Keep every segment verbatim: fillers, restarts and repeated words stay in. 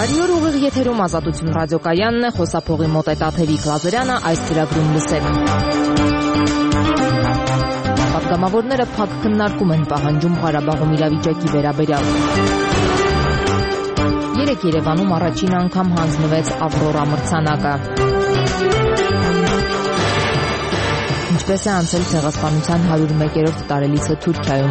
Բարի օր, ուղիղ եթերում Ազատություն ռադիոկայանն է, խոսափողի մոտ է Տաթևիկ Լազարյանը, այս ծրագրում լսել։ Պատգամավորները փակ քննարկում են պահանջում Ղարաբաղում իրավիճակի վերաբերյալ։ Երեկ Երևանում առաջին անգամ հանձնվեց Ավրորա մրցանակը։ Ինչպես է անցել ցեղասպանության հարյուր մեկերորդ տարելիցը Թուրքիայում։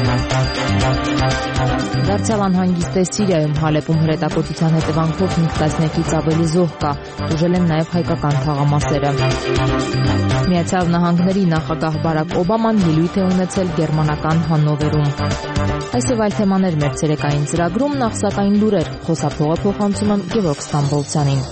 Դարձյալ անհանգիստ է Սիրիայում, Հալեպում հրետակոծության հետևանքով հինգ տասնյակից ավելի զոհ կա, տուժել են նաև հայկական թաղամասերը։ Միացյալ Նահանգների նախագահ Բարակ Օբաման ելույթ է ունեցել գերմանական Հաննովերում։ Այսօր այլ թեմաներ մեր ցերեկային ծրագրում, նախ սակայն լուրեր, խոսափողը փոխանցում եմ Գևորգ Ստամբոլցյանին։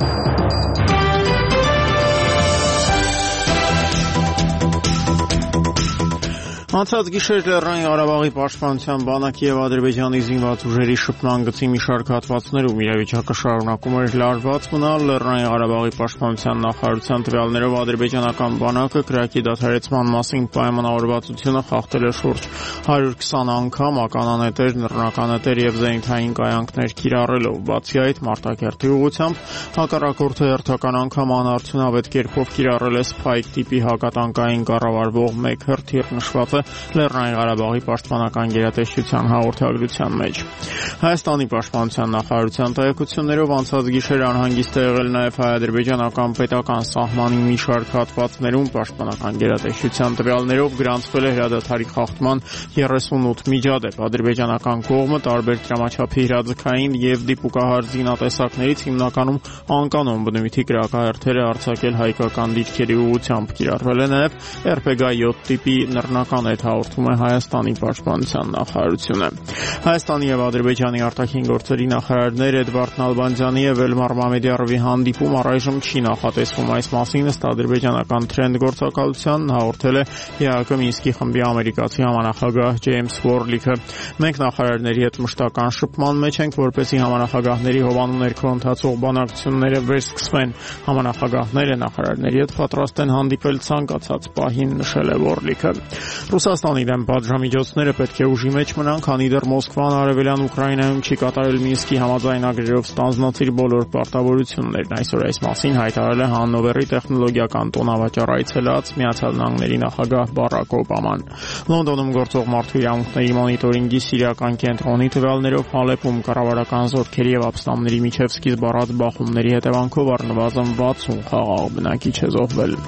Անցած գիշեր Լեռնային Ղարաբաղի պաշտպանության բանակի եւ Ադրբեջանի զինված ուժերի շփման գծի մի շարք հատվածներում իրավիճակը շարունակում էր լարված մնալ։ Լեռնային Ղարաբաղի պաշտպանության նախարարության տվյալներով ադրբեջանական բանակը կրակի դադարեցման մասին պայմանավորվածությունը խախտել է շուրջ հարյուր քսան անգամ, ականանետեր, նռնականետեր եւ զենիթային կայանքներ կիրառելով։ Բացի այդ, Մարտակերտի ուղղությամբ հակառակորդը հերթական անգամ անարդյունավետ կերպով կիրառել է Spike տիպի հակատանկային կառավարվող մեկ հրթիռ նշված է Լեռնային Ղարաբաղի պաշտպանական գերատեսչության հաղորդագրության մեջ։ Հայաստանի պաշտպանության նախարարության տեղեկություններով անցած գիշեր անհանգիստ է եղել նաև հայ-ադրբեջանական պետական սահմանի մի շարք հատվածներում պաշտպանական գերատեսչության տվյալներով գրանցվել է հրադադարի խախտման երեսունութ միջադեպ։ Ադրբեջանական կողմը տարբեր դրամաչափի հրաձգային եւ դիպուկահար զինատեսակներից հիմնականում անկանոն բնույթի կրակահերթեր է արձակել հայկական դիրքերի ուղղությամբ։ Կիրառվել է նաև R P G յոթ տիպի նռնական այդ հաղորդում է Հայաստանի պաշտպանության նախարարությունը։ Հայաստանի եւ Ադրբեջանի արտաքին գործերի նախարարներ Էդվարդ Նալբանդյանի եւ Էլմար Մամեդյարովի հանդիպում առայժմ չի նախատեսվում։ Այս մասին ըստ ադրբեջանական Trend գործակալության հաղորդել է Է Հ Կ Մինսկի խմբի ամերիկացի համանախագահ Ջեյմս Վորլիքը։ Մենք նախարարների հետ մշտական շփման մեջ ենք, որպեսզի համանախագահների հովանու ներքո ընթացող բանակցությունները վերսկսվեն։ Համանախագահները նախարարների հետ պատրաստ են հանդիպել ցանկացած պահին, նշել է Վորլիքը։ Ռուսաստանի դեմ պատժամիջոցները պետք է ուժի մեջ մնան, քանի դեռ Մոսկվան արևելյան Ուկրաինայում չի կատարել Մինսկի համաձայնագրերով ստանձնած իր բոլոր պարտավորություններն։ Այսօր այս մասին հայտարարել է Հաննովերի տեխնոլոգիական տոնավաճառ այցելած Միացյալ Նահանգների նախագահ Բարակ Օբաման։ Լոնդոնում գործող մարդու իրավունքների մոնիտորինգի սիրիական կենտրոնի տվյալներով Հալեպում կառավարական զորքերի եւ ապստամբների միջև սկիզբ առած բախումների հետևանքով առնվազն վաթսուն խաղաղ բնակիչ է զոհվել։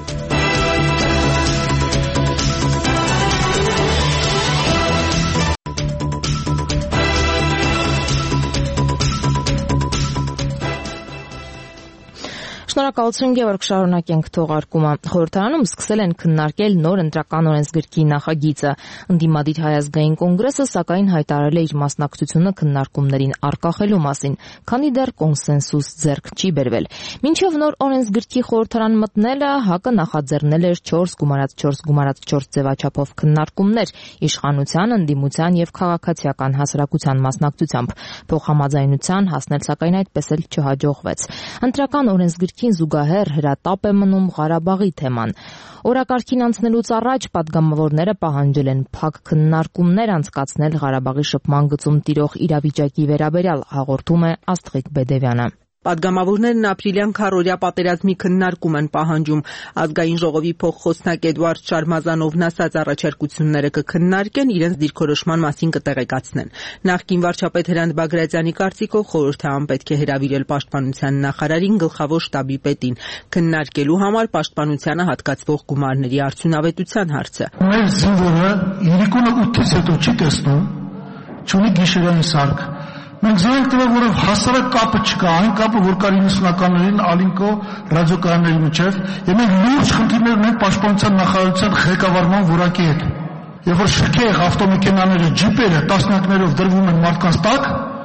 Շնորհակալություն Գևորգ, շարունակենք թողարկումը։ Խորհրդարանում սկսել են քննարկել նոր ընտրական օրենսգրքի նախագիծը։ Ընդդիմադիր Հայ ազգային կոնգրեսը սակայն հայտարարել է իր մասնակցությունը քննարկումներին առկախելու մասին, քանի դեռ կոնսենսուս ձեռք չի բերվել։ Մինչև նոր օրենսգրքի խորհրդարան մտնելը ՀԱԿ-ը նախաձեռնել էր չորս գումարած չորս գումարած չորս ձևաչափով քննարկումներ իշխանության, ընդդիմության եւ քաղաքացիական հասարակության մասնակցությամբ։ Փոխհամաձայնության հասնել սակայն այդպես էլ չհաջողվեց։ Ընտրական օրենսգրքի զուգահեռ հրատապ է մնում Ղարաբաղի թեման։ Օրակարգին անցնելուց առաջ պատգամավորները պահանջել են փակ քննարկումներ անցկացնել Ղարաբաղի շփման գծում տիրող իրավիճակի վերաբերյալ, հաղորդում է Աստղիկ Բեդևյանը։ Պատգամավորներն ապրիլյան քառօրյա պատերազմի քննարկում են պահանջում։ Ազգային ժողովի փոխխոսնակ Էդվարդ Շարմազանովն ասած առաջարկությունները կքննարկեն, իրենց դիրքորոշման մասին կտեղեկացնեն։ Նախկին վարչապետ Հրանտ Բագրատյանի կարծիքով խորհրդարան պետք է հրավիրել պաշտպանության նախարարին, գլխավոր շտաբի պետին, քննարկելու համար պաշտպանությանը հատկացվող գումարների արդյունավետության հարցը։ Մեր զինվորը երեկոն ութից հետո չի տեսնում, չունի գիշերային սարք։ Մենք զենք տվել, որով հասարակ կապը չկա, այն կապը, որ կար իննսունականներին Ալինկո ռադիոկայանների միջև, եւ մենք լուրջ խնդիրներ ունենք պաշտպանության նախարարության ղեկավարման որակի հետ։ Երբ որ շքեղ ավտոմեքենաները, ջիպերը տասնյակներով դրվում են մարդկանց տակ,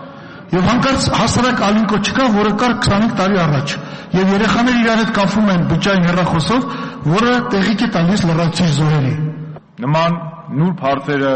եւ հանկարծ հասարակ Ալինկո չկա, որը կար քսանհինգ տարի առաջ, եւ երեխաները իրար հետ կապվում են բջջային հեռախոսով, որը տեղիք է տալիս լրացուցիչ զոհերի։ Նման նուրբ հարցերը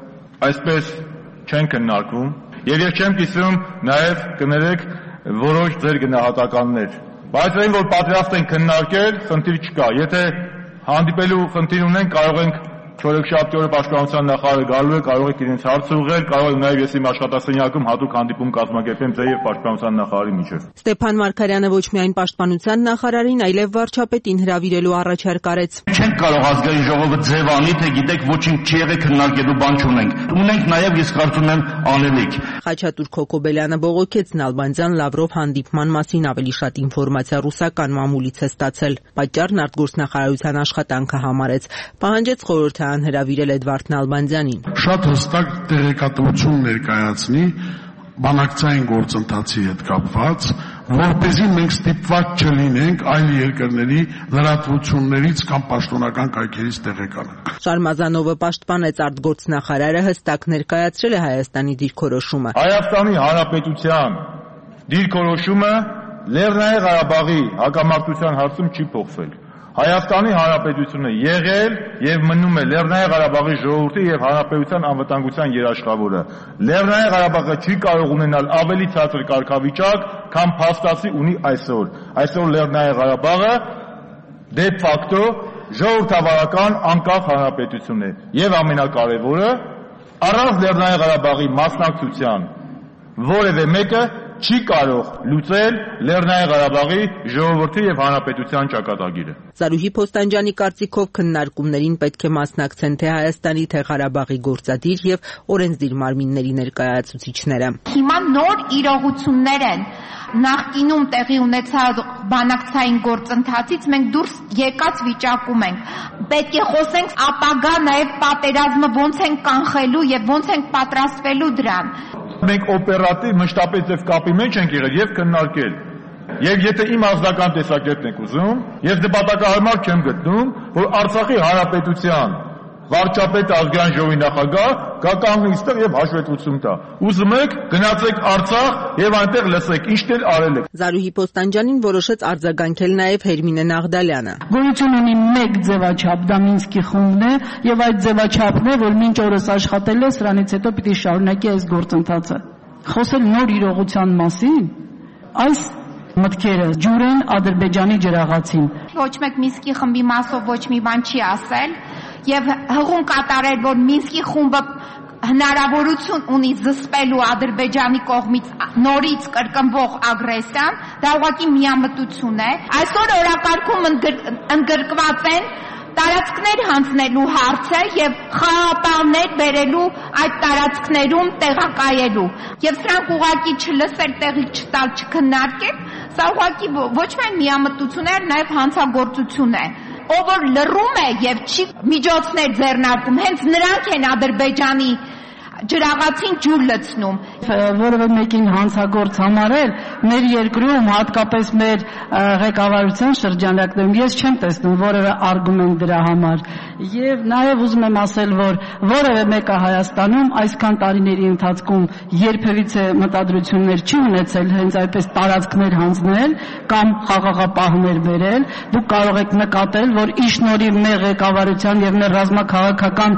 այսպես չեն քննարկվում։ Եվ ես չեմ կիսում նաև կներեք որոշ ձեր գնահատականներ։ Բայց այն, որ պատրաստ են քննարկել, խնդիր չկա։ Եթե հանդիպելու խնդիր ունեն, կարող ենք Չորեքշաբթի օրը պաշտպանության նախարարը գալու է, կարող եք իրենց հարցը ուղղել, կարող եք նաև ես իմ աշխատասենյակում հատուկ հանդիպում կազմակերպեմ ձեր եւ պաշտպանության նախարարի միջեւ։ Ստեփան Մարգարյանը ոչ միայն պաշտպանության նախարարին, այլև վարչապետին հրավիրելու առաջարկ արեց։ Չենք կարող ազգային ժողովը ձև անի, թե գիտեք ոչինչ չի եղել, քննարկելու բան չունենք։ Ունենք նաև իսկ կարծում եմ անելիք։ Խաչատուր Քոքոբելյանը բողոքեց Նալբանդյան-Լավրով հանդիպման մասին ավելի շատ ինֆորմացիա ռուսական մամուլից է ստացել։ Պատճառն արտգործնախարարության աշխատանքը համարեց։ Պահանջեց խորհրդարան հրավիրել Էդվարդ Նալբանդյանին։ Շատ հստակ տեղեկատվություն ներկայացնի բանակցային գործընթացի հետ կապված, որպեսզի մենք ստիպված չլինենք այլ երկրների լրատվություններից կամ պաշտոնական կայքերից տեղեկանանք։ Շարմազանովը պաշտպանեց արտգործնախարարը հստակ ներկայացրել է Հայաստանի դիրքորոշումը։ Հայաստանի Հանրապետության դիրքորոշումը Լեռնային Ղարաբաղի հակամարտության հարցում չի փոխվել։ Հայաստանի Հանրապետությունը եղել եւ մնում է Լեռնային Ղարաբաղի ժողովրդի եւ հանրապետության անվտանգության երաշխավորը։ Լեռնային Ղարաբաղը չի կարող ունենալ ավելի ցածր կարգավիճակ, քան փաստացի ունի այսօր։ Այսօր Լեռնային Ղարաբաղը դե ֆակտո ժողովրդավարական անկախ հանրապետություն է եւ ամենակարևորը առանց Լեռնային Ղարաբաղի մասնակցության որևէ մեկը չի կարող լուծել Լեռնային Ղարաբաղի ժողովրդի եւ հանրապետության ճակատագիրը։ Զարուհի Փոստանջյանի կարծիքով քննարկումներին պետք է մասնակցեն թե Հայաստանի, թե Ղարաբաղի գործադիր եւ օրենսդիր մարմինների ներկայացուցիչները։ Հիմա նոր իրողություններ են։ Նախկինում տեղի ունեցած բանակցային գործընթացից մենք դուրս եկած վիճակում ենք։ Պետք է խոսենք ապագա նաեւ պատերազմը ոնց են կանխելու եւ ոնց են պատրաստվելու դրան։ Մենք օպերատիվ մշտապես եւ կապի մեջ ենք եղել եւ քննարկել։ Եվ եթե իմ ազգական տեսակետն եք ուզում, ես դեպատակահարմար չեմ գտնում, որ Արցախի Հանրապետության վարչապետ ազգային ժողովի նախագահ գա կանգնի այստեղ եւ հաշվետվություն տա։ Ուզում եք գնացեք Արցախ եւ այնտեղ լսեք ինչ դեր արել եք։ Զարուհի Փոստանջյանին որոշեց արձագանքել նաեւ Հերմինե Նաղդալյանը։ Գոյություն ունի մեկ ձևաչափ, դա Մինսկի խումբն է եւ այդ ձևաչափն է, որ մինչ օրս աշխատել է, սրանից հետո պիտի շարունակի այս գործընթացը։ Խոսել նոր իրողության մասին, այս մտքերը ջուր են Ադրբեջանի ջրաղացին։ Ոչ մեկ Մինսկի խմբի մասով ոչ մի բան չի ասել եւ հղում կատարել, որ Մինսկի խումբը հնարավորություն ունի զսպելու Ադրբեջանի կողմից նորից կրկնվող ագրեսիան, դա ուղղակի միամտություն է։ Այսօր օրակարգում ընդգրկված են տարածքներ հանձնելու հարցը եւ խաղապահներ բերելու այդ տարածքներում տեղակայելու եւ սրանք ուղղակի չլսել, տեղի չտալ, չքննարկել, սա ուղղակի ոչ միայն միամտություն է, նաեւ հանցագործություն է։ Ով որ լռում է եւ չի միջոցներ ձեռնարկում, հենց նրանք են Ադրբեջանի ջրաղացին ջուր լցնում։ Որևէ մեկին հանցագործ համարել մեր երկրում, հատկապես մեր ղեկավարության շրջանակներում ես չեմ տեսնում որևէ արգումենտ դրա համար։ Եվ նաև ուզում եմ ասել, որ որևէ մեկը Հայաստանում այսքան տարիների ընթացքում երբևիցե մտադրություններ չի ունեցել հենց այդպես տարածքներ հանձնել կամ խաղաղապահներ բերել։ Դուք կարող եք նկատել, որ ի շնորհիվ մեր ղեկավարության եւ մեր ռազմաքաղաքական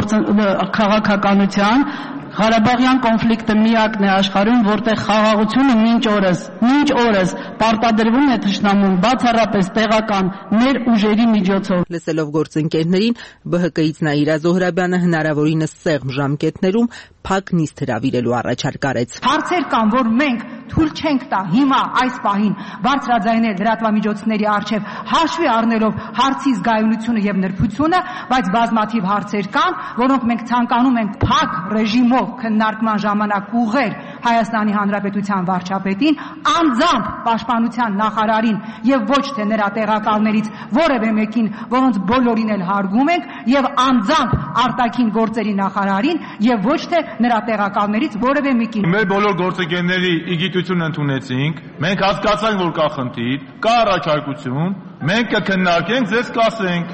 քաղաքականության Ղարաբաղյան կոնֆլիկտը միակն է աշխարհում, որտեղ խաղաղությունը մինչ օրս, մինչ օրս պարտադրվում է թշնամուն բացառապես տեղական մեր ուժերի միջոցով։ Լսելով գործընկերներին, B H K-ից Նաիրա Զոհրաբյանը հնարավորինս սեղմ ժամկետներում փակ նիստ հրավիրելու առաջարկ արեց։ Հարցեր կան, որ մենք թույլ չենք տա հիմա այս պահին բարձրաձայնել լրատվամիջոցների առջև հաշվի առնելով հարցի զգայունությունը եւ նրբությունը, բայց բազմաթիվ հարցեր կան, որոնք մենք ցանկանում ենք փակ ռեժիմով քննարկման ժամանակ ուղղել Հայաստանի Հանրապետության վարչապետին, անձամբ պաշտպանության նախարարին եւ ոչ թե նրա տեղակալներից որևէ մեկին, որոնց բոլորին էլ հարգում ենք, եւ անձամբ արտաքին գործերի նախարարին եւ ոչ թե նրա տեղակալներից որևէ մեկին։ Մեր բոլոր գործընկերների իգիտությունը ընդունեցինք, մենք հասկացանք, որ կա խնդիր, կա առաջարկություն, մենք կքննարկենք, ձեզ կասենք։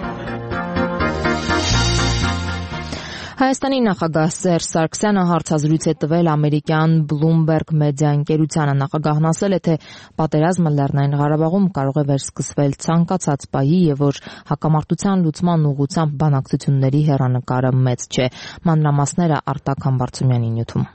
Հայաստանի նախագահ Սերժ Սարգսյանը հարցազրույց է տվել ամերիկյան Bloomberg մեդիա ընկերությանը։ Նախագահն ասել է, թե պատերազմը Լեռնային Ղարաբաղում կարող է վերսկսվել ցանկացած պահի եւ որ հակամարտության լուծման ուղղությամբ բանակցությունների հեռանկարը մեծ չէ։ Մանրամասները Արտակ Համբարձումյանի նյութում։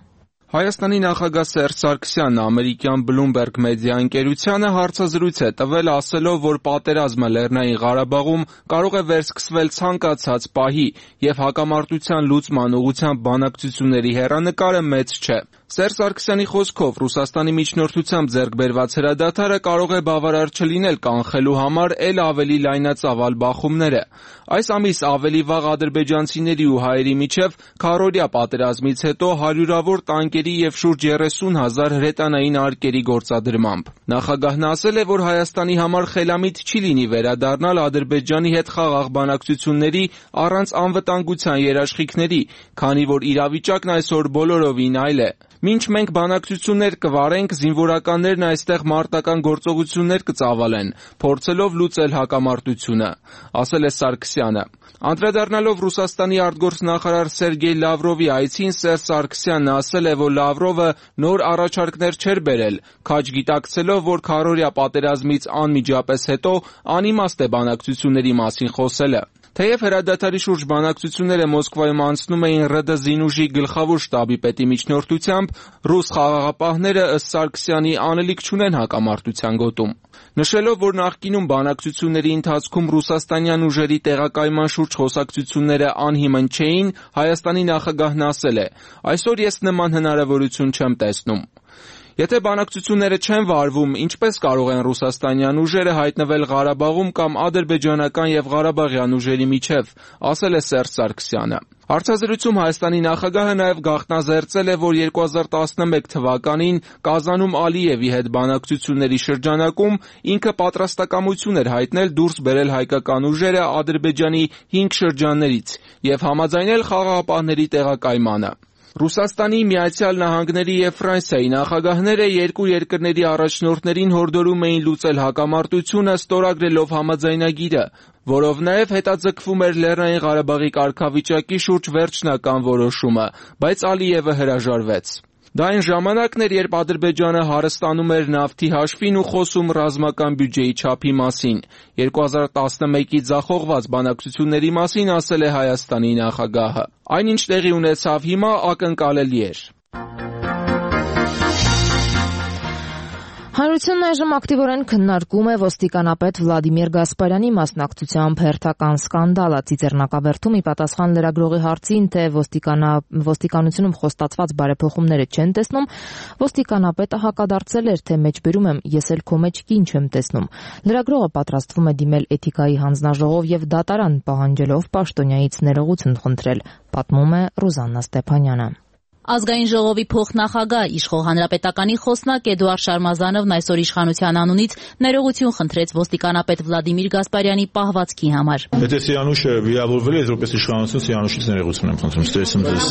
Հայաստանի նախագահ Սերժ Սարգսյանն ամերիկյան Bloomberg մեդիա ընկերությանը հարցազրույց է տվել, ասելով, որ պատերազմը Լեռնային Ղարաբաղում կարող է վերսկսվել ցանկացած պահի եւ հակամարտության լուծման ուղղությամբ բանակցությունների հեռանկարը մեծ չէ։ Սերժ Սարգսյանի խոսքով Ռուսաստանի միջնորդությամբ ձեռք բերված հրադադարը կարող է բավարար չլինել կանխելու համար էլ ավելի լայնածավալ բախումները։ Այս ամիս ավելի վաղ ադրբեջանցիների ու հայերի միջև քառօրյա պատերազմից հետո հարյուրավոր տանկերի եւ շուրջ երեսուն հազար հրետանային արկերի գործադրմամբ։ Նախագահն ասել է, որ Հայաստանի համար խելամիտ չի լինի վերադառնալ Ադրբեջանի հետ խաղաղ բանակցությունների առանց անվտանգության երաշխիքների, քանի որ իրավիճակն այսօր բոլորովին այլ է։ Մինչ մենք բանակցություններ կվարենք, զինվորականներն այստեղ մարտական գործողություններ կծավալեն, փորձելով լուծել հակամարտությունը, ասել է Սարգսյանը։ Անդրադառնալով Ռուսաստանի արտգործնախարար Սերգեյ Լավրովի այցին, Սերժ Սարգսյանն ասել է, որ Լավրովը նոր առաջարկներ չէր բերել, քաջ գիտակցելով, որ քառօրյա պատերազմից անմիջապես հետո անիմաստ է բանակցությունների մասին խոսելը։ Թեև հրադադարի շուրջ բանակցությունները Մոսկվայում անցնում էին ՌԴ զինուժի գլխավոր շտաբի պետի միջնորդությամբ, ռուս խաղաղապահները ըստ Սարգսյանի անելիք չունեն հակամարտության գոտում։ Նշելով, որ նախկինում բանակցությունների ընթացքում ռուսաստանյան ուժերի տեղակայման շուրջ խոսակցությունները անհիմն չէին, Հայաստանի նախագահն ասել է. «Այսօր ես նման հնարավորություն չեմ տեսնում»։ Եթե բանակցությունները չեն վարվում, ինչպես կարող են ռուսաստանյան ուժերը հայտնվել Ղարաբաղում կամ ադրբեջանական եւ ղարաբաղյան ուժերի միջև, ասել է Սերժ Սարգսյանը։ Հարցազրույցում Հայաստանի նախագահը նաև գաղտնազերծել է, որ երկու հազար տասնմեկ թվականին Կազանում Ալիևի հետ բանակցությունների շրջանակում ինքը պատրաստակամություն էր հայտնել դուրս բերել հայկական ուժերը Ադրբեջանի հինգ շրջաններից եւ համաձայնել խաղաղապահների տեղակայմանը։ Ռուսաստանի, Միացյալ Նահանգների եւ Ֆրանսիայի նախագահները երկու երկրների առաջնորդներին հորդորում էին լուծել հակամարտությունը, ստորագրելով համաձայնագիրը, որով նաև հետաձգվում էր Լեռնային Ղարաբաղի կարգավիճակի շուրջ վերջնական որոշումը, բայց Ալիևը հրաժարվեց։ Դա այն ժամանակն էր, երբ Ադրբեջանը հարստանում էր նավթի հաշվին ու խոսում ռազմական բյուջեի չափի մասին։ երկու հազար տասնմեկի ձախողված բանակցությունների մասին ասել է Հայաստանի նախագահը։ Այնինչ տեղի ունեցավ հիմա, ակնկալելի էր։ Հանրությունն այժմ ակտիվորեն քննարկում է ոստիկանապետ Վլադիմիր Գասպարյանի մասնակցությամբ հերթական սկանդալը։ Ծիծեռնակաբերդում ի պատասխան լրագրողի հարցին, թե ոստիկանությունում խոստացված բարեփոխումները չեն տեսնում, ոստիկանապետը հակադարձել էր, թե մեջբերում եմ, ես էլ քո մեջ կին չեմ տեսնում։ Լրագրողը պատրաստվում է դիմել էթիկայի հանձնաժողով եւ դատարան, պահանջելով պաշտոնյայից ներողություն խնդրել, պատմում է Ռուզաննա Ստեփանյանը։ Ազգային ժողովի փոխնախագահ Իշխող հանրապետականի խոսնակ Էդուարդ Շարմազանովն այսօր իշխանության անունից ներողություն խնդրեց ոստիկանապետ Վլադիմիր Գասպարյանի պահվածքի համար։ Եթե Սիանուշը վիրավորվել է, որպես իշխանություն Սիանուշից ներողություն եմ խնդրում, ստեսում ձեզ։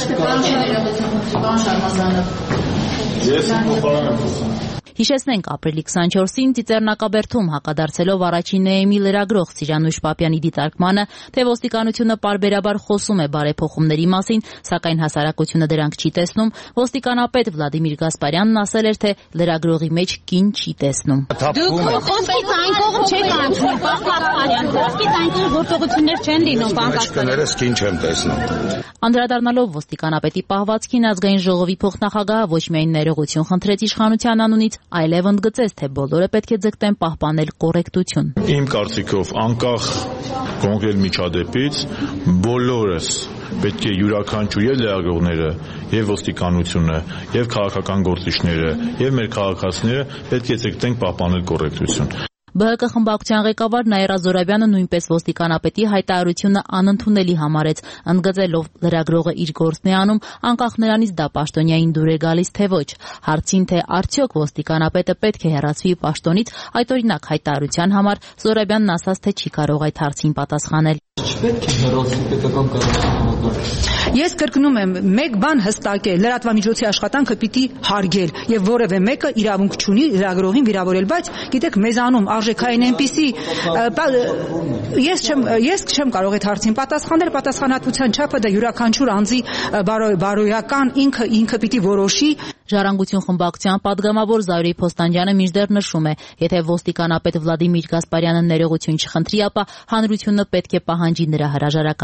Ես փոխարեն եմ խոսում։ Հիշեցնենք, ապրիլի քսանչորսին Ծիծեռնակաբերդում հակադարձելով առաջին էեմի լրագրող Սիրանուշ Պապյանի դիտարկմանը, թե ոստիկանությունը պարբերաբար խոսում է բարեփոխումների մասին, սակայն հասարակությունը դրանք չի տեսնում, ոստիկանապետ Վլադիմիր Գասպարյանն ասել էր, թե լրագրողի մեջ կին չի տեսնում։ Դուք խոսքից այն կողմ չեք անցնում, պարոն Գասպարյան, խոսքից այն կողմ գործողություններ չեն լինում, պարոն Գասպարյան։ Մեջքներս կին չեմ տեսնում։ Անդրադառնալով ոստիկանապետի պահվածքին, Ազգային ժողովի փոխնախագահը ոչ միայն ներողություն խնդրեց իշխանության անունից, այլև ընդգծեց, թե բոլորը պետք է ձգտեն պահպանել կոռեկտություն։ Իմ կարծիքով, անկախ կոնկրետ միջադեպից, բոլորս պետք է յուրաքանչյուր եւ լրագրողները, եւ ոստիկանությունը, եւ քաղաքական գործիչները, եւ մեր քաղաքացիները պետք է ձգտենք պահպանել կոռեկտություն։ Բ Հ Կ խմբակցության ղեկավար Նաիրա Զորաբյանը նույնպես ոստիկանապետի հայտարարությունը անընդունելի համարեց, ընդգծելով լրագրողը իր գործն է անում, անկախ նրանից դա պաշտոնյային դուր է գալիս թե ոչ։ Հարցին, թե արդյոք ոստիկանապետը պետք է հեռացվի պաշտոնից, այդօրինակ հայտարարության համար, Զորաբյանն ասաց, թե չի կարող այդ հարցին պատասխանել։ Չպետք է հեռացվի պետական կառավարության։ Ես կրկնում եմ, մեկ բան հստակ է, լրատվամիջոցի աշխատանքը պիտի հարգել եւ որևէ մեկը իրավունք չունի լրագրողին վիրավորել, բայց գիտեք, մեզանում արժեքային այնպիսի ես չեմ ես չեմ կարող այդ հարցին պատասխանել, պատասխանատվության չափը դա յուրաքանչյուր անձի բարոյական ինքը ինքը պիտի որոշի։ Ժառանգություն խմբակցության падգամավոր Զայրի Փոստանջյանը մինչդեռ նշում է, եթե ոստիկանապետ Վլադիմիր Գասպարյանը ներողություն չխնդրի, ապա հանրությունը պետք է պահանջի նրա հրաժարականը։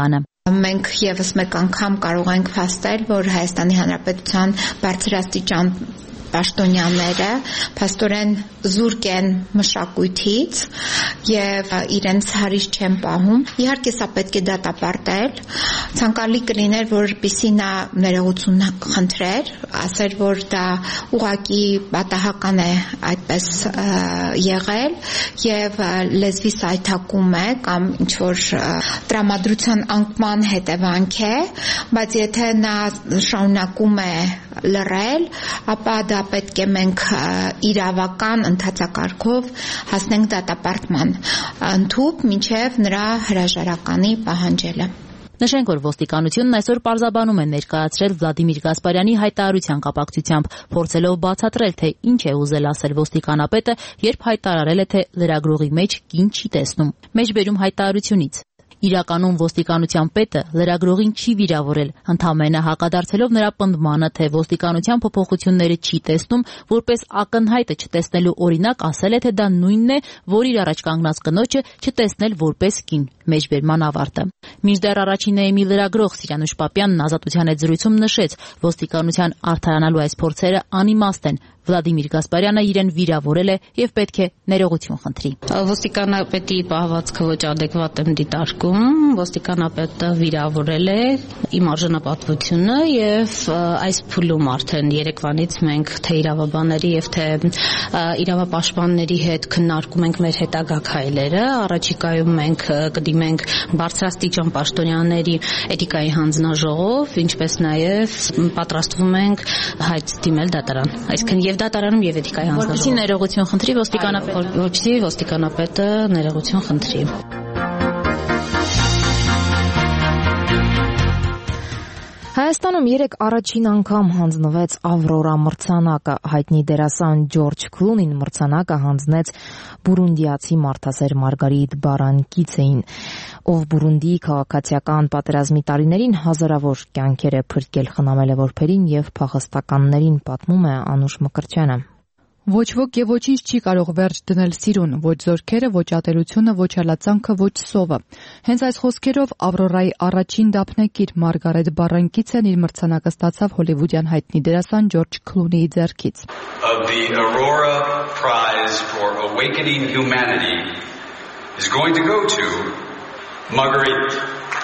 Մենք եւս մեկ անգամ կարող ենք փաստել, որ Հայաստանի Հանրապետության բարձրաստիճան պաշտոնյաները փաստորեն զուրկ են մշակույթից եւ իրենց հարից չեն պահում։ Իհարկե սա պետք է դատապարտել։ Ցանկալի կլիներ, որպեսզի նա ներողություն խնդրեր, ասեր, որ դա ուղղակի պատահական է այդպես եղել եւ լեզվի սայթակում է կամ ինչ որ տրամադրության անկման հետևանք է, բայց եթե նա շարունակում է լռել, ապա դա պետք է մենք իրավական ընթացակարգով հասնենք դատապարտման ընդհուպ մինչև նրա հրաժարականի պահանջելը։ Նշենք, որ ոստիկանությունն այսօր պարզաբանում է ներկայացրել Վլադիմիր Գասպարյանի հայտարարության կապակցությամբ, փորձելով բացատրել, թե ինչ է ուզել ասել ոստիկանապետը, երբ հայտարարել է, թե լրագրողի մեջ կին չի տեսնում։ Մեջբերում հայտարարությունից. Իրականում ոստիկանության պետը լրագրողին չի վիրավորել, ընդամենը հակադարձելով նրա պնդմանը, թե ոստիկանության փոփոխությունները չի տեսնում, որպես ակնհայտը չտեսնելու օրինակ ասել է, թե դա նույնն է, որ իր առաջ կանգնած կնոջը չտեսնել որպես կին։ Մեջբերման ավարտը։ Մինչդեռ առաջին էեմի լրագրող Սիրանուշ Պապյանն Ազատության հետ զրույցում նշեց, ոստիկանության արդարանալու այս փորձերը անիմաստ են։ Վլադիմիր Գասպարյանը իրեն վիրավորել է եւ պետք է ներողություն խնդրի։ Ոստիկանապետի պահվածքը ոչ adekvat եմ դիտարկում, ոստիկանապետը վիրավորել է իմ արժանապատվությունը եւ այս փուլում արդեն երեկվանից մենք թե իրավաբանների եւ թե իրավապաշտպանների հետ քննարկում ենք մեր հետագա քայլերը, առաջիկայում մենք կդիմենք բարձրաստիճան պաշտոնյաների էթիկայի հանձնաժողով, ինչպես նաեւ պատրաստվում ենք հայտ դիմել դատարան, այսինքն եւ դատարանում եւ էթիկայի հանձնաժողով։ Որպեսզի ներողություն խնդրի ոստիկանապետը, որպեսզի ոստիկանապետը ներողություն խնդրի։ Հայաստանում երեք առաջին անգամ հանձնվեց Ավրորա մրցանակը։ Հայտնի դերասան Ջորջ Քլունին մրցանակը հանձնեց բուրունդիացի մարդասեր Մարգարիտ Բարանկիցեին, ով Բուրունդիի քաղաքացիական պատերազմի տարիներին հազարավոր կյանքեր է փրկել, խնամել է որբերին եւ փախստականներին, պատմում է Անուշ Մկրտչյանը։ Ոչ ոք եւ ոչինչ չի կարող վերջ դնել սիրուն, ոչ զորքերը, ոչ ատելությունը, ոչ հալածանքը, ոչ սովը։ Հենց այս խոսքերով Ավրորայի առաջին դափնեկիր Մարգարետ Բարանկիցեն իր մրցանակը ստացավ հոլիվուդյան հայտնի դերասան Ջորջ Քլունիի ձեռքից։ Of the Aurora Prize for Awakening Humanity is going to go to Marguerite.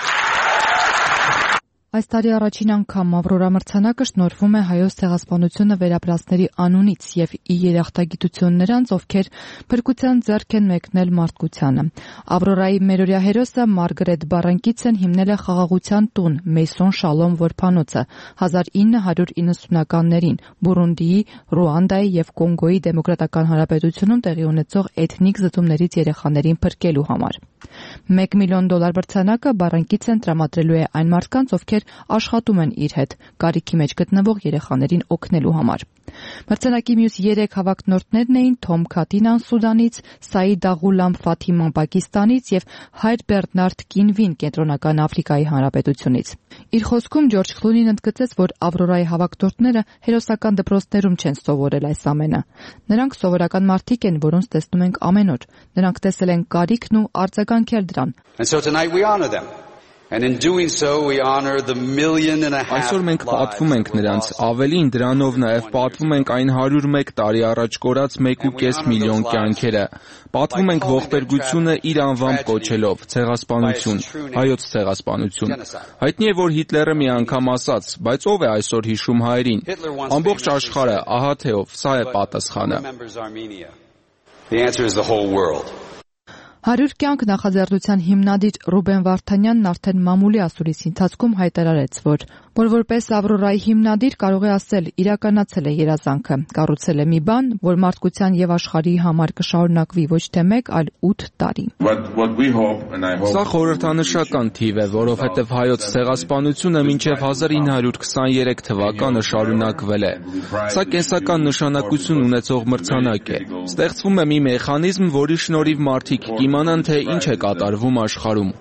Այս տարի առաջին անգամ Ավրորա մրցանակը շնորհվում է հայոց ցեղասպանությունը վերապրածների անունից եւ ի երախտագիտություն նրանց, ովքեր փրկության ձեռք են մեկնել մարդկությանը։ Ավրորայի մերօրյա հերոսը Մարգարետ Բարանկիցեն հիմնել է խաղաղության տուն Մեյսոն Շալոմ որբանոցը հազար ինը հարյուր իննսունականներին Բուրունդիի, Ռուանդայի եւ Կոնգոյի դեմոկրատական հանրապետությունում տեղի ունեցող էթնիկ զտումներից երեխաներին փրկելու համար։ Մեկ միլիոն դոլար մրցանակը Բարանկիցեն տրամադրելու է այն մարդկանց, ովքեր աշխատում են իր հետ կարիքի մեջ գտնվող երեխաներին օգնելու համար։ Մրցանակի մյուս երեք հավակնորդներն էին Թոմ Քատինան Սուդանից, Սաիդ Աղուլամ Ֆաթիման Պակիստանից եւ Հայր Բերնարդ Կինվին Կենտրոնական Աֆրիկայի Հանրապետությունից։ Իր խոսքում Ջորջ Քլունին ընդգծեց, որ Ավրորայի հավակնորդները հերոսական դպրոցներում չեն սովորել այս ամենը։ Նրանք սովորական մարդիկ են, որոնց տեսնում ենք ամեն օր։ Նրանք տեսել են կարիքն ու արձագանքել դրան։ And so tonight we honor them. And in doing so we honor the million and a half. Այսօր մենք պատվում ենք նրանց, ավելին դրանով նաև պատվում ենք այն հարյուր մեկ տարի առաջ կորած մեկ ու կես միլիոն կյանքերը։ Պատվում ենք ողբերգությունը իր անվամբ կոչելով՝ ցեղասպանություն, հայոց ցեղասպանություն։ Հայտնի է, որ Հիտլերը մի անգամ ասաց, բայց ով է այսօր հիշում հայերին։ Ամբողջ աշխարհը, ահա թե ով, սա է պատասխանը։ The answer is the whole world. Հարյուր կյանք նախաձեռնության հիմնադիր Ռուբեն Վարդանյանն արդեն մամուլի ասուլիսի ընթացքում հայտարարեց, որ որ որպես Ավրորայի հիմնադիր կարող է ասել իրականացել է երազանքը, կառուցել է մի բան, որ մարդկության եւ աշխարհի համար կշարունակվի ոչ թե մեկ, այլ ութ տարի։ Սա խորհրդանշական թիվ է, որովհետեւ հայոց ցեղասպանությունը մինչեւ հազար ինը հարյուր քսաներեք թվականը շարունակվել է։ Սա կենսական նշանակություն ունեցող մրցանակ է։ Ստեղծվում է մի մեխանիզմ, որի շնորհիվ մարդիկ կիմանան, թե ինչ է կատարվում աշխարհում։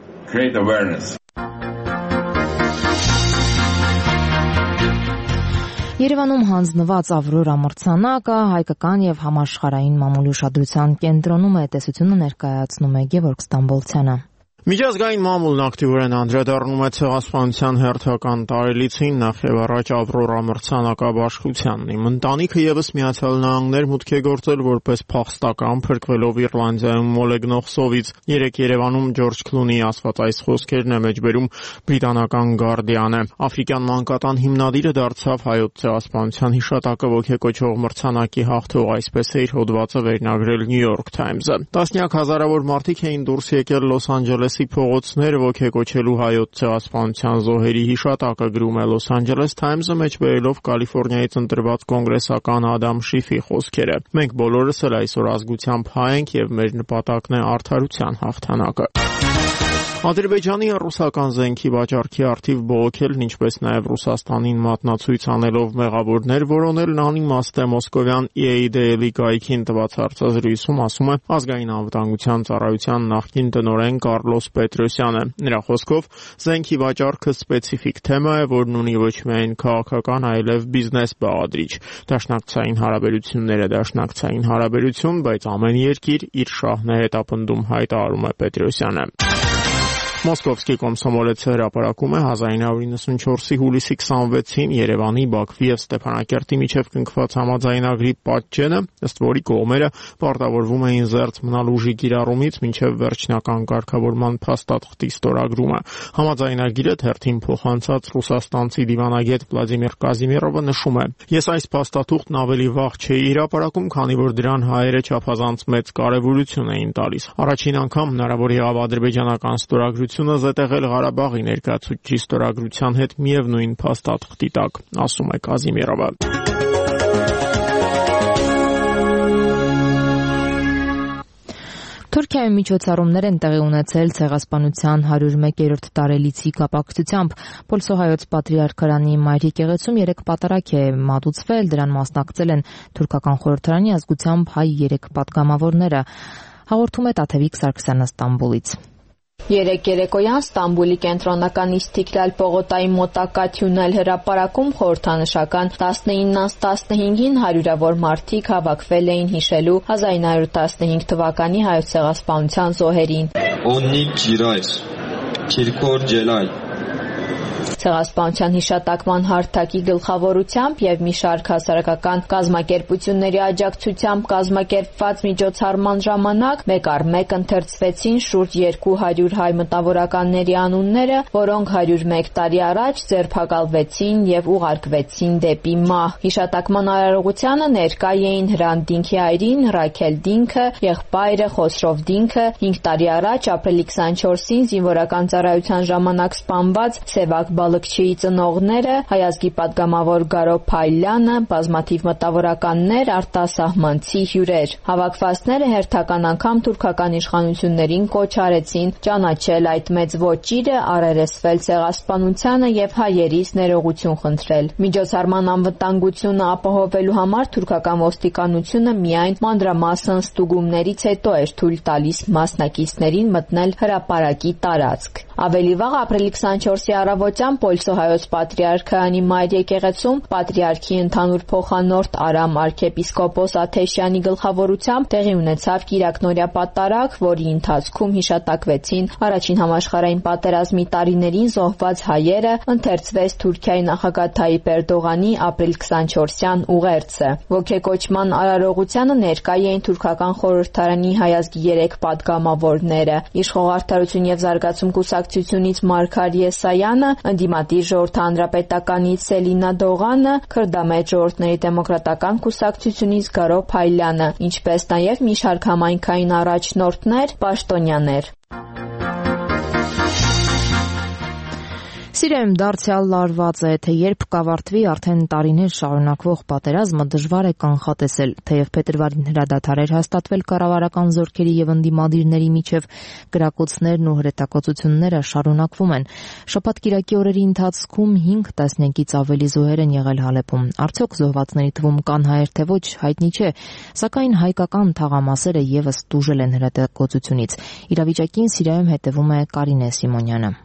Երևանում հանձնված Ավրորա մրցանակը հայկական եւ համաշխարհային մամուլի ուշադրության կենտրոնում է, տեսությունը ներկայացնում է Գևորգ Ստամբոլցյանը։ Միջազգային մամուլն ակտիվորեն անդրադառնում է ցեղասպանության հերթական տարելիցին, նախ եւ առաջ Ավրորա մրցանակաբաշխությանն։ Իմ ընտանիքը եւս Միացյալ Նահանգներ մուտք է գործել որպես փախստական, փրկվելով Իռլանդիայում մոլեգնող սովից։ Երեկ Երևանում Ջորջ Քլունիի ասված այս խոսքերն է մեջբերում բրիտանական Guardian-ը։ Աֆրիկյան մանկատան հիմնադիրը դարձավ հայոց ցեղասպանության հիշատակը ոգեկոչող մրցանակի հաղթող, այսպես է իր հոդվածը վերնագրել New York Times-ը։ Տասնյակ հազարավոր մարդիկ էին դուրս եկել Լոս Անջելեսի փողոցներ ոգեկոչելու հայոց ցեղասպանության զոհերի հիշատակը, գրում է Los Angeles Times-ը մեջբերելով Կալիֆոռնիայից ընտրված կոնգրեսական Ադամ Շիֆի խոսքերը։ Մենք բոլորս էլ այսօր ազգությամբ հայ ենք եւ մեր նպատակն է արդարության հաղթանակը։ Ադրբեջանի ռուսական զենքի վաճառքի առթիվ բողոքելն, ինչպես նաև Ռուսաստանին մատնացույց անելով մեղավորներ որոնելն անիմաստ է, Մոսկովյան ի էյ դի էլ-ի կայքին տված հարցազրույցում ասում է ազգային անվտանգության ծառայության նախկին տնօրեն Կարլոս Պետրոսյանը։ Նրա խոսքով զենքի վաճառքը սպეციფიկ թեմա է, որն ունի ոչ միայն քաղաքական, այլև բիզնես բաղադրիչ։ Դաշնակցային հարաբերությունները դաշնակցային հարաբերություն, բայց ամեն երկիր իր շահն է հետապնդում, հայտարարում է Պետրոսյանը։ Մոսկովսկի Կոմսոմոլեցը հրապարակում է հազար ինը հարյուր իննսունչորսի հուլիսի քսանվեցին Երևանի, Բաքվի եւ Ստեփանակերտի միջև կնքված համաձայնագրի պատճենը, ըստ որի կողմերը պարտավորվում էին զերծ մնալ ուժի կիրառումից մինչև վերջնական կարգավորման փաստաթղթի ստորագրումը։ Համաձայնագիրը թերթին փոխանցած ռուսաստանցի դիվանագետ Վլադիմիր Կազիմիրովը նշում է. «Ես այս փաստաթուղթն ավելի վաղ չէի հրապարակում, քանի որ դրան հայերը չափազանց մեծ կարևորություն էին տալիս։ Առաջին անգամ հնարավոր եղավ ադրբեջանական ստորագրությունը զետեղել Ղարաբաղի ներկայացուցիչի ստորագրության հետ միևնույն փաստաթղթի տակ», ասում է Կազիմիրովը։ Թուրքիայում միջոցառումներ են տեղի ունեցել ցեղասպանության հարյուր մեկերորդ տարելիցի կապակցությամբ։ Պոլսոհայոց Պատրիարքարանի Մայր եկեղեցում երեք պատարագ է մատուցվել, դրան մասնակցել են թուրքական խորհրդարանի ազգությամբ հայ երեք պատգամավորները։ Հաղորդում է Տաթևիկ Սարգսյանը Ստամբուլից։ Երեկ երեկոյան Ստամբուլի կենտրոնական Իստիկլալ պողոտայի մոտակա Թյունել հրապարակում խորհրդանշական տասնինից տասնհինգին հարյուրավոր մարդիկ հավաքվել էին հիշելու հազար ինը հարյուր տասնհինգ թվականի հայոց ցեղասպանության զոհերին։ Օննիկ Ջիրայս, Քիրկոր Ջելայ Ցեղասպանության հիշատակման հարթակի գլխավորությամբ եւ մի շարք հասարակական կազմակերպությունների աջակցությամբ կազմակերպված միջոցառման ժամանակ մեկ առ մեկ ընթերցվեցին շուրջ երկու հարյուր հայ մտավորականների անունները, որոնք հարյուր մեկ տարի առաջ ձերբակալվեցին եւ ուղարկվեցին դեպի մահ։ Հիշատակման արարողությանը ներկա էին Հրանտ Դինքի այրին Ռաքել Դինքը, եղբայրը Խոսրով Դինքը, հինգ տարի առաջ ապրիլի քսանչորսին զինվորական ծառայության ժամանակ սպանված Սևակ Բալыкչիի ծնողները, հայազգի պատգամավոր Գարո Փայլյանը, բազմաթիվ մտավորականներ, արտասահմանցի հյուրեր։ Հավաքվածները հերթական անգամ թուրքական իշխանություններին կոչ արեցին ճանաչել այդ մեծ ոճիրը, առերեսվել ցեղասպանությանը եւ հայերից ներողություն խնդրել։ Միջոցառման անվտանգությունը ապահովելու համար թուրքական ոստիկանությունը միայն մանրամասն ստուգումներից հետո էր թույլ տալիս մասնակիցներին մտնել հրապարակի տարածք։ Ավելի վաղ ապրիլի քսանչորսի առավոտյան Պոլսոհայոց Պատրիարքարանի Մայր եկեղեցում Պատրիարքի ընդհանուր փոխանորդ Արամ arczepiskopos Աթեշյանի գլխավորությամբ տեղի ունեցավ կիրակնօրյա պատարագ, որի ընթացքում հիշատակվեցին առաջին համաշխարհային պատերազմի տարիներին զոհված հայերը, ընթերցվեց Թուրքիայի նախագահ Թայիպ Էրդողանի ապրիլ քսանչորսյան ուղերձը։ Ոգեկոչման արարողությանը ներկա էին թուրքական խորհրդարանի հայազգի երեք պատգամավորները՝ Իշխող արդարություն եւ զարգացում կուսակցությունից Մարգար Եսայանը, ընդդիմադիր ժողովրդ հանրապետականից Սելինա Դողանը, քրդամետ ժողովրդների դեմոկրատական կուսակցությունից Գարո Փայլյանը, ինչպես նաև մի շարք համայնքային առաջնորդներ, պաշտոնյաներ։ Սիրեմ դարձյալ լարված է, թե երբ կավարտվի արդեն տարիներ շարունակվող պատերազմը դժվար է կանխատեսել, թեև փետրվարին հրադադար էր հաստատվել կառավարական զորքերի եւ ընդդիմադիրների միջև, գրակոծներն ու հրետակոծությունները շարունակվում են։ Շաբաթ-կիրակի օրերի ընթացքում հինգ տասնյակից ավելի զոհեր են եղել Հալեպում։ Արդյոք զոհվածների թվում կան հայեր թե ոչ, հայտնի չէ, սակայն հայկական թաղամասերը եւս տուժել են հրետակոծությունից։ Իրավիճակին Սիրիայում հետևում է Կարինե Սիմոնյանը։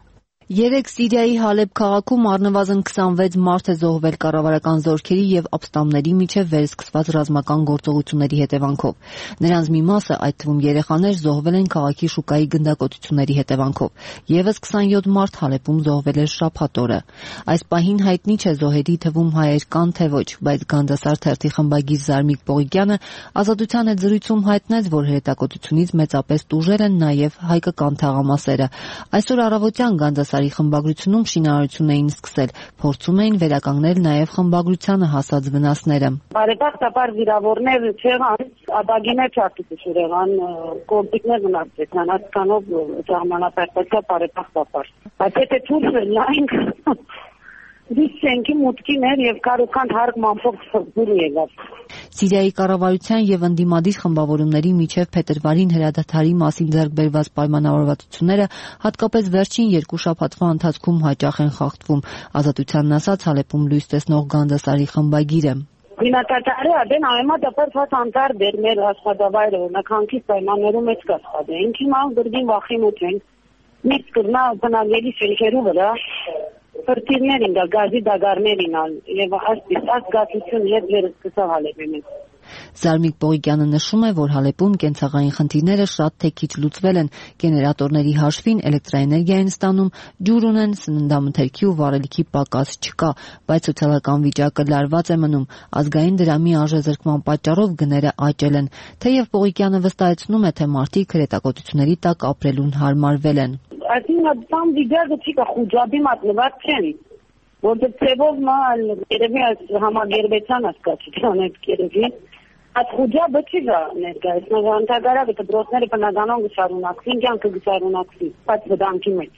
Երեկ Սիրիայի Հալեբ քաղաքում առնվազն քսանվեց մարդ է զոհվել կառավարական զորքերի եւ ապստամբների միջև վերսկսված ռազմական գործողությունների հետևանքով։ Նրանց մի մասը, այդ թվում երեխաներ, զոհվել են քաղաքի շուկայի գնդակոծությունների հետևանքով։ Եվս քսանյոթ մարդ Հալեբում զոհվել էր շաբաթ օրը։ Այս պահին հայտնի չէ զոհերի թվում հայեր կան թե ոչ, բայց Գանդասար թերթի խմբագիր Զարմիկ Պողիկյանը Ազատության հետ զրույցում հայտնեց, որ հետակոտությունից մեծապես տուժել են նաեւ հայկական թաղամասերը։ Այսօր առավոտյան Գանդասարի խմբագրությունում շինարարություն էին սկսել, փորձում էին վերականգնել նաեւ խմբագրությանը հասած վնասները։ Բարեբախտաբար վիրավորներ չեղան, ադագիներ չարտուտուր եղան, կոմպիկներ մնացեցան, հասկանով ժամանակապետը բարեբախտաբար։ Բայց եթե ցույց լայնք դիսենքի մուտքիներ եւ կարուքան հարկ մամփով ծրգուր եղավ։ Սիրիայի կառավարության եւ ընդդիմադիր խմբավորումների միջև փետրվարին հրադադարի մասին ձեռք բերված պայմանավորվածությունները հատկապես վերջին երկու շաբաթվա ընթացքում հաճախ են խախտվում, Ազատությանն ասաց Հալեբում լույս տեսնող Գանդասարի խմբագիրը։ Բնակարանը դեն այմա դեպրված անտար դեր մեր աշխատավայրը նականքի պայմաններում էս կասկադը։ Ինքն ալ դրդին վախիմուց են։ Միշտ կրնա բնագելի շենքերու վրա Պրտիրներին դա գազի դագարներին ալ եւ այսպես ազգացություն հետ վերսկսավ Հալեբին։ Զարմիկ Պողիկյանը նշում է, որ Հալեբում կենցաղային խնդիրները շատ թե քիչ լուծվել են, գեներատորների հաշվին էլեկտրաէներգիա են ստանում, ջուր ունեն, սննդամթերքի ու վառելիքի պակաս չկա, բայց սոցիալական վիճակը լարված է մնում, ազգային դրամի արժեզրկման պատճառով գները աճել են, թեև Պողիկյանը վստահեցնում է, թե մարդիկ հրետակոծությունների տակ ապրելուն հարմարվել են։ Այսինքն դամ վիճակը չի կա խոջաբի մատնված չեն, որտեղ ծևով մալ երևի համագերբեցան ասկացության այդ երևի Այդ խոջաբը չի գա ներկայացնող անտագարակը դպրոցները բնականon գշարունակվին, կյանքը գշարունակվի, բայց վտանգի մեջ։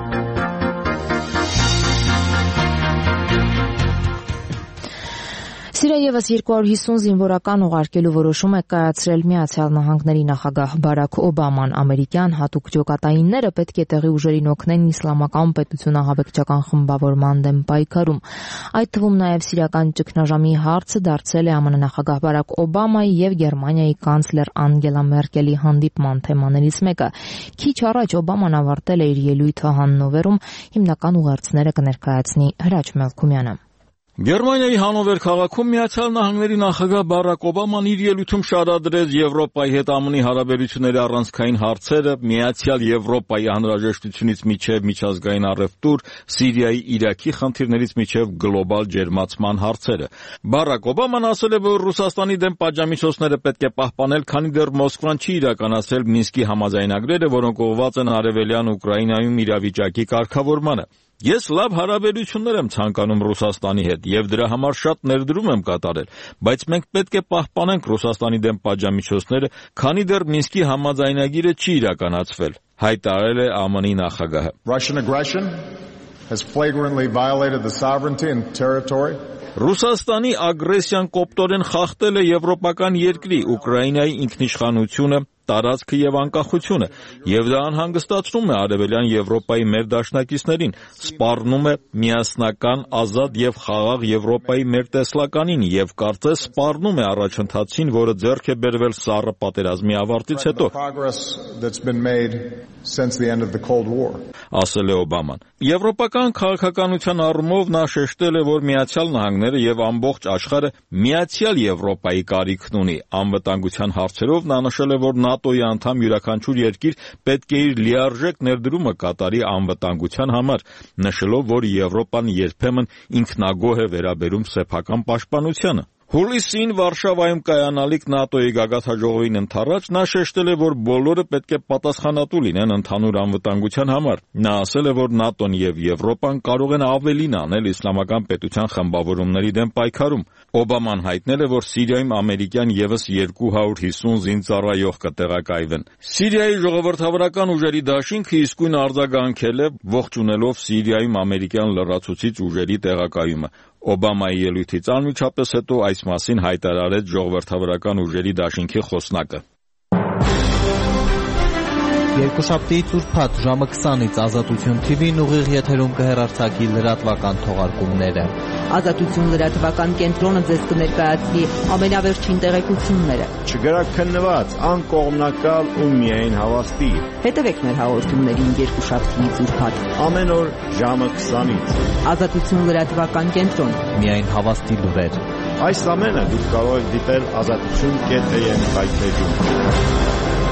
Սիրիա ևս երկու հարյուր հիսուն զինվորական ուղարկելու որոշում է կայացրել Միացյալ Նահանգների նախագահ Բարաք Օբաման։ Ամերիկյան հատուկ ջոկատայինները պետք է տեղի ուժերին օգնեն իսլամական պետություն ահաբեկչական խմբավորման դեմ պայքարում։ Այդ թվում նաև սիրիական ճգնաժամի հարցը դարձել է ԱՄՆ նախագահ Բարաք Օբամայի եւ Գերմանիայի կանցլեր Անգելա Մերկելի հանդիպման թեմաներից մեկը։ Քիչ առաջ Օբաման ավարտել է իր ելույթը Հաննովերում, հիմնական ուղերձները կներկայացնի Հրաչ Մելքումյանը։ Գերմանիայի Հանովեր քաղաքում Միացյալ Նահանգների նախագահ Բարաք Օբաման իր ելույթում շարադրեց Եվրոպայի հետ ԱՄՆ-ի հարաբերությունների առանցքային հարցերը, Միացյալ Եվրոպայի անհրաժեշտությունից մինչև միջազգային առևտուր, Սիրիայի, Իրաքի խնդիրներից մինչև գլոբալ ջերմացման հարցերը։ Բարաք Օբաման ասել է, որ Ռուսաստանի դեմ պատժամիջոցները պետք է պահպանել, քանի դեռ Մոսկվան չի իրականացրել Մինսկի համաձայնագրերը, որոնք ուղղված են արևելյան Ուկրաինայում իրավիճակի կարգավորմանը։ Ես լավ հարաբերություններ եմ ցանկանում Ռուսաստանի հետ եւ դրա համար շատ ներդրում եմ կատարել, բայց մենք պետք է պահպանենք Ռուսաստանի դեմ պատժամիջոցները, քանի դեռ Մինսկի համաձայնագիրը չի իրականացվել, հայտարարել է ԱՄՆ-ի նախագահը։ Russian aggression has flagrantly violated the sovereignty and territory Ռուսաստանի ագրեսիան կոպտորեն խախտել է եվրոպական երկրի Ուկրաինայի ինքնիշխանությունը, տարածքը եւ անկախությունը, եւ դա անհանգստացնում է արևելյան Եվրոպայի մեր դաշնակիցներին, սպառնում է միասնական, ազատ եւ խաղաղ Եվրոպայի մեր տեսլականին եւ կարծես սպառնում է առաջընթացին, որը ձեռք է բերվել սառը պատերազմի ավարտից հետո։ Ասել է Օբաման։ Եվրոպական քաղաքականության առումով նա շեշտել է, որ Միացյալ Նահանգները եւ ամբողջ աշխարհը միացյալ Եվրոպայի կարիքն ունի։ Անվտանգության հարցերով նա նշել է, որ ՆԱՏՕ-ի անդամ յուրաքանչյուր երկիր պետք է իր լիարժեք ներդրումը կատարի անվտանգության համար, նշելով, որ Եվրոպան երբեմն ինքնագոհ է վերաբերում սեփական պաշտպանությանը։ Հուլիսին Վարշավայում կայանալիք ՆԱՏՕ-ի գագաթնաժողովին ընդառաջ նա շեշտել է, որ բոլորը պետք է պատասխանատու լինեն ընդհանուր անվտանգության համար։ Նա ասել է, որ ՆԱՏՕ-ն եւ Եվրոպան կարող են ավելին անել իսլամական պետության խմբավորումների դեմ պայքարում։ Օբաման հայտնել է, որ Սիրիայում ամերիկյան եւս երկու հարյուր հիսուն զինծառայող կտեղակայվեն։ Սիրիայի ժողովրդավարական ուժերի դաշինքը իսկույն արձագանքել է, ողջունելով Սիրիայում ամերիկյան լրացուցիչ ուժերի տեղակայումը։ Օբամայի ելույթից անմիջապես հետո այս մասին հայտարարեց ժողովրդավարական ուժերի դաշինքի խոսնակը։ Երկուշաբթի ծուրփաթ ժամը քսանից Ազատություն Թի Վին ուղիղ եթերում կհեռարձակի լրատվական թողարկումները։ Ազատություն լրատվական կենտրոնը ձեզ կներկայացնի ամենավերջին տեղեկությունները։ Չգրաքննված, անկողմնակալ ու միայն հավաստի։ Հետևեք մեր հաղորդումներին երկուշաբթի ծուրփաթ ամեն օր ժամը քսանից։ Ազատություն լրատվական կենտրոն։ Միայն հավաստի լուրեր։ Այս ամենը դուք կարող եք դիտել ազատություն կետ է եմ հայտարարում։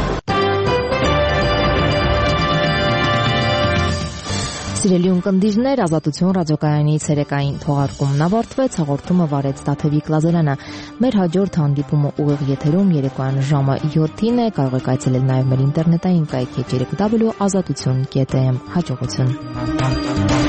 Սիրելի ունկնդիրներ, Ազատություն ռադիոկայանի ցերեկային թողարկումն ավարտվեց, հաղորդումը վարեց Տաթևիկ Լազարյանը։ Մեր հաջորդ հանդիպումը ուղիղ եթերում երեկոյան ժամը յոթին է, կարող եք այցելել նաև մեր ինտերնետային կայքի w w w dot azatutyon dot am։ Հաջողություն։